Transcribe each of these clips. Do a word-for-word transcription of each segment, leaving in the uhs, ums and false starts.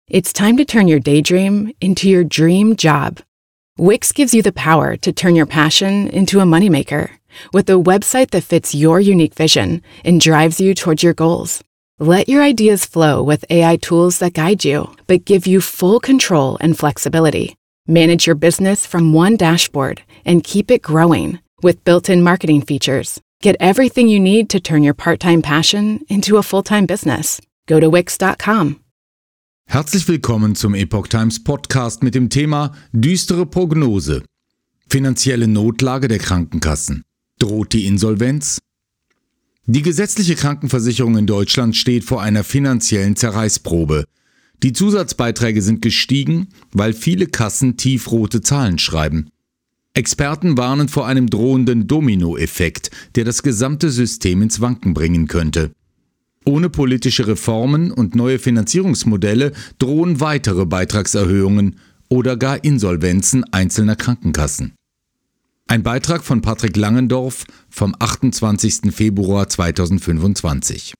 It's time to turn your daydream into your dream job. Wix gives you the power to turn your passion into a moneymaker with a website that fits your unique vision and drives you towards your goals. Let your ideas flow with A I tools that guide you, but give you full control and flexibility. Manage your business from one dashboard and keep it growing with built-in marketing features. Get everything you need to turn your part-time passion into a full-time business. Go to wix dot com. Herzlich willkommen zum Epoch Times Podcast mit dem Thema düstere Prognose. Finanzielle Notlage der Krankenkassen. Droht die Insolvenz? Die gesetzliche Krankenversicherung in Deutschland steht vor einer finanziellen Zerreißprobe. Die Zusatzbeiträge sind gestiegen, weil viele Kassen tiefrote Zahlen schreiben. Experten warnen vor einem drohenden Dominoeffekt, der das gesamte System ins Wanken bringen könnte. Ohne politische Reformen und neue Finanzierungsmodelle drohen weitere Beitragserhöhungen oder gar Insolvenzen einzelner Krankenkassen. Ein Beitrag von Patrick Langendorf vom achtundzwanzigsten Februar zweitausendfünfundzwanzig.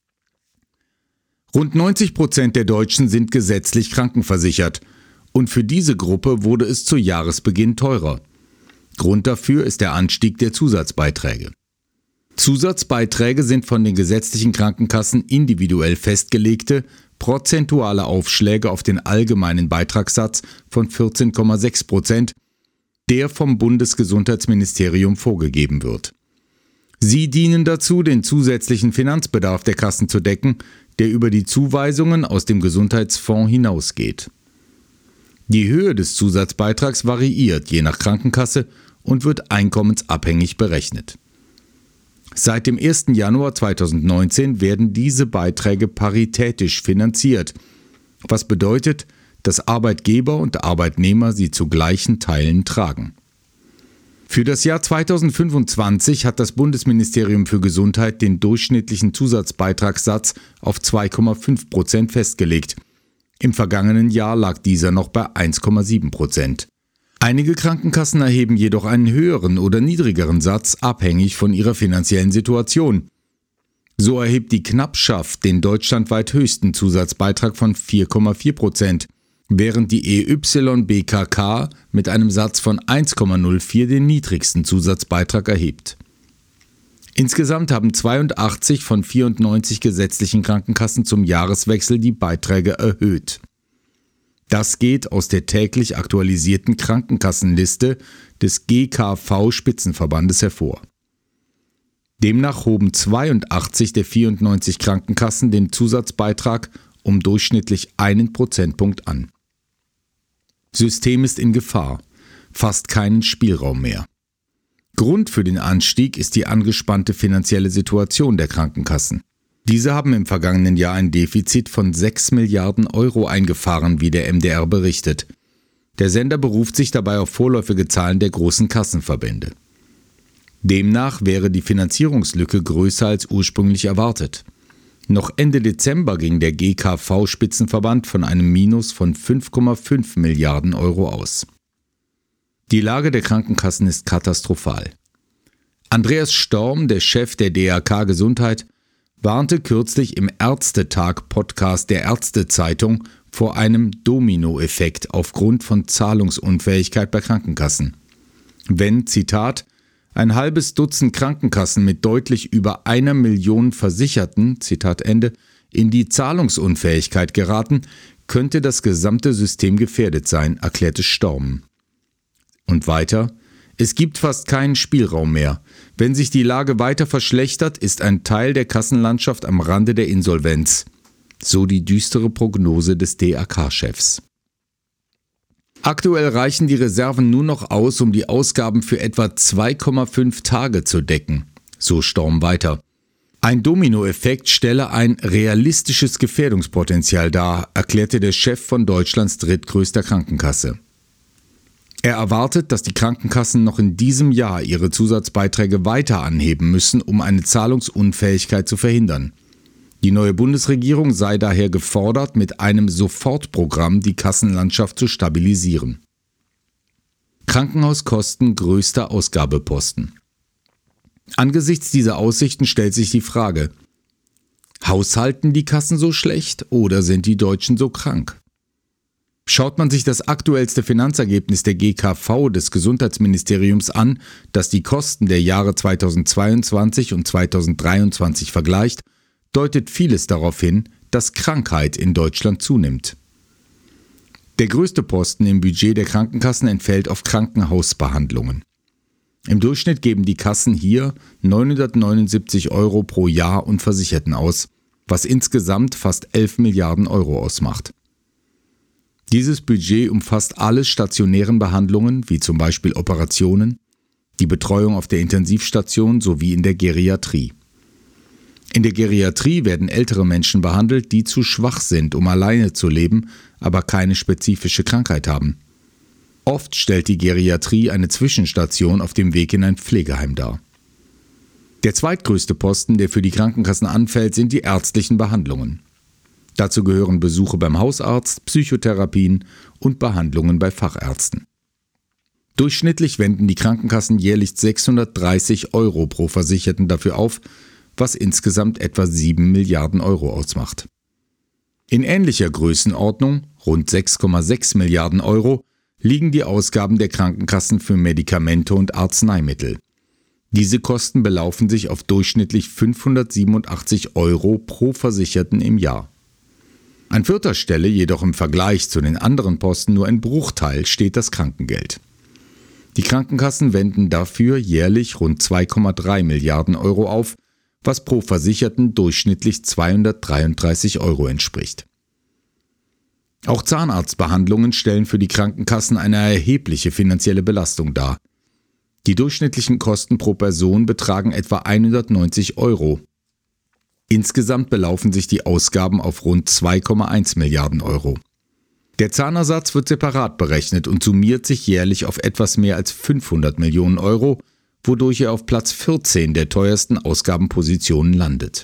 Rund neunzig Prozent der Deutschen sind gesetzlich krankenversichert und für diese Gruppe wurde es zu Jahresbeginn teurer. Grund dafür ist der Anstieg der Zusatzbeiträge. Zusatzbeiträge sind von den gesetzlichen Krankenkassen individuell festgelegte, prozentuale Aufschläge auf den allgemeinen Beitragssatz von vierzehn Komma sechs Prozent, der vom Bundesgesundheitsministerium vorgegeben wird. Sie dienen dazu, den zusätzlichen Finanzbedarf der Kassen zu decken, der über die Zuweisungen aus dem Gesundheitsfonds hinausgeht. Die Höhe des Zusatzbeitrags variiert je nach Krankenkasse und wird einkommensabhängig berechnet. Seit dem ersten Januar zweitausendneunzehn werden diese Beiträge paritätisch finanziert, was bedeutet, dass Arbeitgeber und Arbeitnehmer sie zu gleichen Teilen tragen. Für das Jahr zweitausendfünfundzwanzig hat das Bundesministerium für Gesundheit den durchschnittlichen Zusatzbeitragssatz auf zwei Komma fünf Prozent festgelegt. Im vergangenen Jahr lag dieser noch bei eins Komma sieben Prozent. Einige Krankenkassen erheben jedoch einen höheren oder niedrigeren Satz, abhängig von ihrer finanziellen Situation. So erhebt die Knappschaft den deutschlandweit höchsten Zusatzbeitrag von vier Komma vier Prozent, während die E Y B K K mit einem Satz von eins Komma null vier den niedrigsten Zusatzbeitrag erhebt. Insgesamt haben zweiundachtzig von vierundneunzig gesetzlichen Krankenkassen zum Jahreswechsel die Beiträge erhöht. Das geht aus der täglich aktualisierten Krankenkassenliste des G K V-Spitzenverbandes hervor. Demnach hoben zweiundachtzig der vierundneunzig Krankenkassen den Zusatzbeitrag um durchschnittlich einen Prozentpunkt an. System ist in Gefahr, fast keinen Spielraum mehr. Grund für den Anstieg ist die angespannte finanzielle Situation der Krankenkassen. Diese haben im vergangenen Jahr ein Defizit von sechs Milliarden Euro eingefahren, wie der M D R berichtet. Der Sender beruft sich dabei auf vorläufige Zahlen der großen Kassenverbände. Demnach wäre die Finanzierungslücke größer als ursprünglich erwartet. Noch Ende Dezember ging der G K V-Spitzenverband von einem Minus von fünf Komma fünf Milliarden Euro aus. Die Lage der Krankenkassen ist katastrophal. Andreas Storm, der Chef der D R K Gesundheit, warnte kürzlich im Ärztetag-Podcast der Ärztezeitung vor einem Dominoeffekt aufgrund von Zahlungsunfähigkeit bei Krankenkassen. Wenn, Zitat, ein halbes Dutzend Krankenkassen mit deutlich über einer Million Versicherten, Zitat Ende, in die Zahlungsunfähigkeit geraten, könnte das gesamte System gefährdet sein, erklärte Storm. Und weiter: Es gibt fast keinen Spielraum mehr. Wenn sich die Lage weiter verschlechtert, ist ein Teil der Kassenlandschaft am Rande der Insolvenz. So die düstere Prognose des D R K-Chefs. Aktuell reichen die Reserven nur noch aus, um die Ausgaben für etwa zwei Komma fünf Tage zu decken. So Storm weiter. Ein Dominoeffekt stelle ein realistisches Gefährdungspotenzial dar, erklärte der Chef von Deutschlands drittgrößter Krankenkasse. Er erwartet, dass die Krankenkassen noch in diesem Jahr ihre Zusatzbeiträge weiter anheben müssen, um eine Zahlungsunfähigkeit zu verhindern. Die neue Bundesregierung sei daher gefordert, mit einem Sofortprogramm die Kassenlandschaft zu stabilisieren. Krankenhauskosten größter Ausgabeposten. Angesichts dieser Aussichten stellt sich die Frage: Haushalten die Kassen so schlecht oder sind die Deutschen so krank? Schaut man sich das aktuellste Finanzergebnis der G K V des Gesundheitsministeriums an, das die Kosten der Jahre zweitausendzweiundzwanzig und zweitausenddreiundzwanzig vergleicht, deutet vieles darauf hin, dass Krankheit in Deutschland zunimmt. Der größte Posten im Budget der Krankenkassen entfällt auf Krankenhausbehandlungen. Im Durchschnitt geben die Kassen hier neunhundertneunundsiebzig Euro pro Jahr und Versicherten aus, was insgesamt fast elf Milliarden Euro ausmacht. Dieses Budget umfasst alle stationären Behandlungen, wie zum Beispiel Operationen, die Betreuung auf der Intensivstation sowie in der Geriatrie. In der Geriatrie werden ältere Menschen behandelt, die zu schwach sind, um alleine zu leben, aber keine spezifische Krankheit haben. Oft stellt die Geriatrie eine Zwischenstation auf dem Weg in ein Pflegeheim dar. Der zweitgrößte Posten, der für die Krankenkassen anfällt, sind die ärztlichen Behandlungen. Dazu gehören Besuche beim Hausarzt, Psychotherapien und Behandlungen bei Fachärzten. Durchschnittlich wenden die Krankenkassen jährlich sechshundertdreißig Euro pro Versicherten dafür auf, was insgesamt etwa sieben Milliarden Euro ausmacht. In ähnlicher Größenordnung, rund sechs Komma sechs Milliarden Euro, liegen die Ausgaben der Krankenkassen für Medikamente und Arzneimittel. Diese Kosten belaufen sich auf durchschnittlich fünfhundertsiebenundachtzig Euro pro Versicherten im Jahr. An vierter Stelle, jedoch im Vergleich zu den anderen Posten nur ein Bruchteil, steht das Krankengeld. Die Krankenkassen wenden dafür jährlich rund zwei Komma drei Milliarden Euro auf, was pro Versicherten durchschnittlich zweihundertdreiunddreißig Euro entspricht. Auch Zahnarztbehandlungen stellen für die Krankenkassen eine erhebliche finanzielle Belastung dar. Die durchschnittlichen Kosten pro Person betragen etwa hundertneunzig Euro. Insgesamt belaufen sich die Ausgaben auf rund zwei Komma eins Milliarden Euro. Der Zahnersatz wird separat berechnet und summiert sich jährlich auf etwas mehr als fünfhundert Millionen Euro, wodurch er auf Platz vierzehn der teuersten Ausgabenpositionen landet.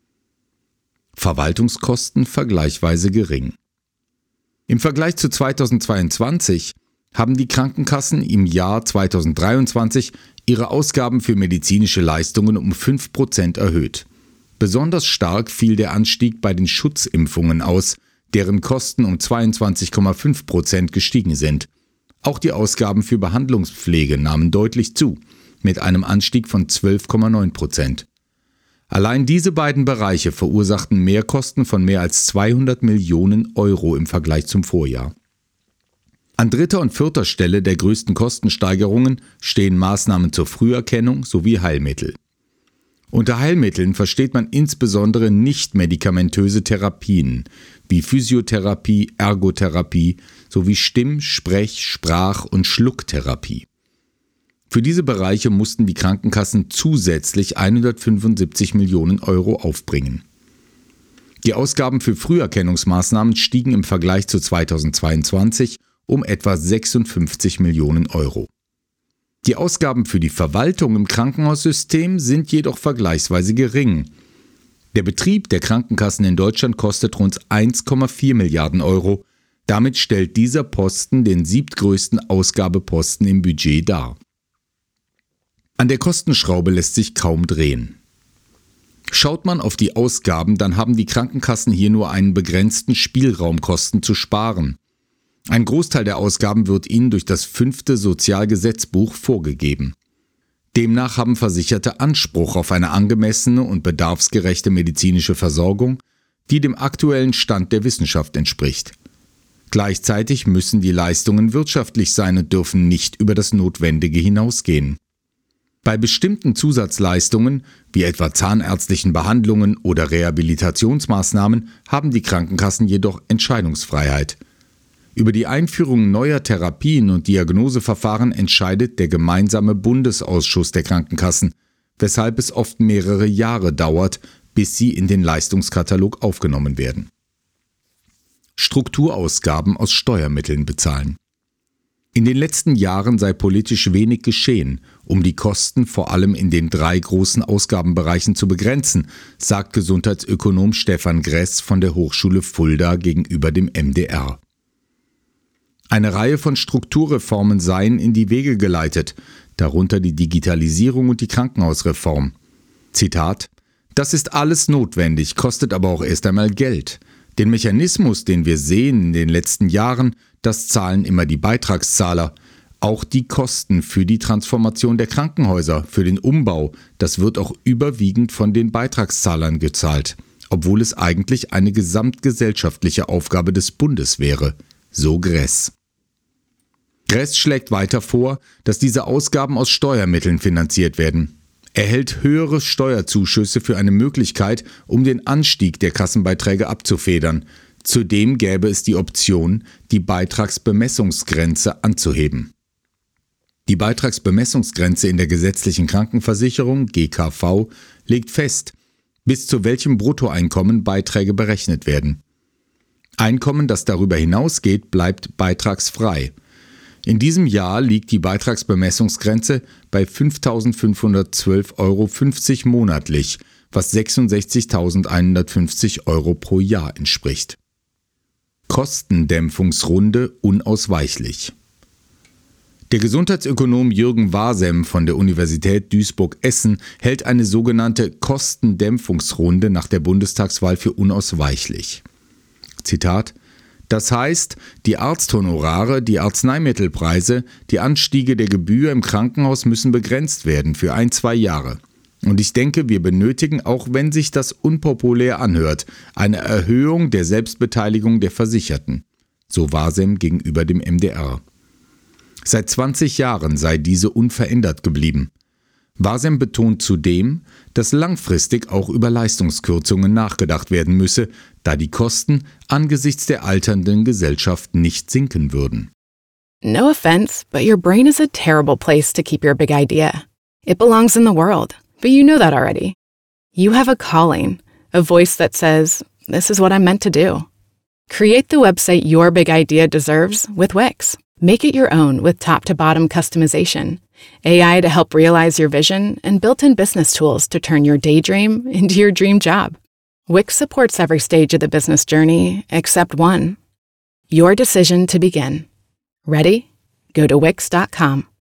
Verwaltungskosten vergleichsweise gering. Im Vergleich zu zweitausendzweiundzwanzig haben die Krankenkassen im Jahr zweitausenddreiundzwanzig ihre Ausgaben für medizinische Leistungen um fünf Prozent erhöht. Besonders stark fiel der Anstieg bei den Schutzimpfungen aus, deren Kosten um zweiundzwanzig Komma fünf Prozent gestiegen sind. Auch die Ausgaben für Behandlungspflege nahmen deutlich zu, mit einem Anstieg von zwölf Komma neun Prozent. Allein diese beiden Bereiche verursachten Mehrkosten von mehr als zweihundert Millionen Euro im Vergleich zum Vorjahr. An dritter und vierter Stelle der größten Kostensteigerungen stehen Maßnahmen zur Früherkennung sowie Heilmittel. Unter Heilmitteln versteht man insbesondere nicht-medikamentöse Therapien wie Physiotherapie, Ergotherapie sowie Stimm-, Sprech-, Sprach- und Schlucktherapie. Für diese Bereiche mussten die Krankenkassen zusätzlich hundertfünfundsiebzig Millionen Euro aufbringen. Die Ausgaben für Früherkennungsmaßnahmen stiegen im Vergleich zu zweitausendzweiundzwanzig um etwa sechsundfünfzig Millionen Euro. Die Ausgaben für die Verwaltung im Krankenhaussystem sind jedoch vergleichsweise gering. Der Betrieb der Krankenkassen in Deutschland kostet rund eins Komma vier Milliarden Euro. Damit stellt dieser Posten den siebtgrößten Ausgabeposten im Budget dar. An der Kostenschraube lässt sich kaum drehen. Schaut man auf die Ausgaben, dann haben die Krankenkassen hier nur einen begrenzten Spielraum, Kosten zu sparen. Ein Großteil der Ausgaben wird ihnen durch das fünfte Sozialgesetzbuch vorgegeben. Demnach haben Versicherte Anspruch auf eine angemessene und bedarfsgerechte medizinische Versorgung, die dem aktuellen Stand der Wissenschaft entspricht. Gleichzeitig müssen die Leistungen wirtschaftlich sein und dürfen nicht über das Notwendige hinausgehen. Bei bestimmten Zusatzleistungen, wie etwa zahnärztlichen Behandlungen oder Rehabilitationsmaßnahmen, haben die Krankenkassen jedoch Entscheidungsfreiheit. Über die Einführung neuer Therapien und Diagnoseverfahren entscheidet der gemeinsame Bundesausschuss der Krankenkassen, weshalb es oft mehrere Jahre dauert, bis sie in den Leistungskatalog aufgenommen werden. Strukturausgaben aus Steuermitteln bezahlen. In den letzten Jahren sei politisch wenig geschehen, um die Kosten vor allem in den drei großen Ausgabenbereichen zu begrenzen, sagt Gesundheitsökonom Stefan Gress von der Hochschule Fulda gegenüber dem M D R. Eine Reihe von Strukturreformen seien in die Wege geleitet, darunter die Digitalisierung und die Krankenhausreform. Zitat: Das ist alles notwendig, kostet aber auch erst einmal Geld. Den Mechanismus, den wir sehen in den letzten Jahren, das zahlen immer die Beitragszahler. Auch die Kosten für die Transformation der Krankenhäuser, für den Umbau, das wird auch überwiegend von den Beitragszahlern gezahlt, obwohl es eigentlich eine gesamtgesellschaftliche Aufgabe des Bundes wäre, so Gress. Gress schlägt weiter vor, dass diese Ausgaben aus Steuermitteln finanziert werden. Er hält höhere Steuerzuschüsse für eine Möglichkeit, um den Anstieg der Kassenbeiträge abzufedern. Zudem gäbe es die Option, die Beitragsbemessungsgrenze anzuheben. Die Beitragsbemessungsgrenze in der gesetzlichen Krankenversicherung G K V legt fest, bis zu welchem Bruttoeinkommen Beiträge berechnet werden. Einkommen, das darüber hinausgeht, bleibt beitragsfrei. In diesem Jahr liegt die Beitragsbemessungsgrenze bei fünftausendfünfhundertzwölf Euro fünfzig monatlich, was sechsundsechzigtausendeinhundertfünfzig Euro pro Jahr entspricht. Kostendämpfungsrunde unausweichlich. Der Gesundheitsökonom Jürgen Wasem von der Universität Duisburg-Essen hält eine sogenannte Kostendämpfungsrunde nach der Bundestagswahl für unausweichlich. Zitat: Das heißt, die Arzthonorare, die Arzneimittelpreise, die Anstiege der Gebühr im Krankenhaus müssen begrenzt werden für ein, zwei Jahre. Und ich denke, wir benötigen, auch wenn sich das unpopulär anhört, eine Erhöhung der Selbstbeteiligung der Versicherten, so Wasem gegenüber dem M D R. Seit zwanzig Jahren sei diese unverändert geblieben. Wasem betont zudem, dass langfristig auch über Leistungskürzungen nachgedacht werden müsse, da die Kosten angesichts der alternden Gesellschaft nicht sinken würden. No offense, but your brain is a terrible place to keep your big idea. It belongs in the world, but you know that already. You have a calling, a voice that says, this is what I'm meant to do. Create the website your big idea deserves with Wix. Make it your own with top-to-bottom customization, A I to help realize your vision, and built-in business tools to turn your daydream into your dream job. Wix supports every stage of the business journey except one. Your decision to begin. Ready? Go to wix dot com.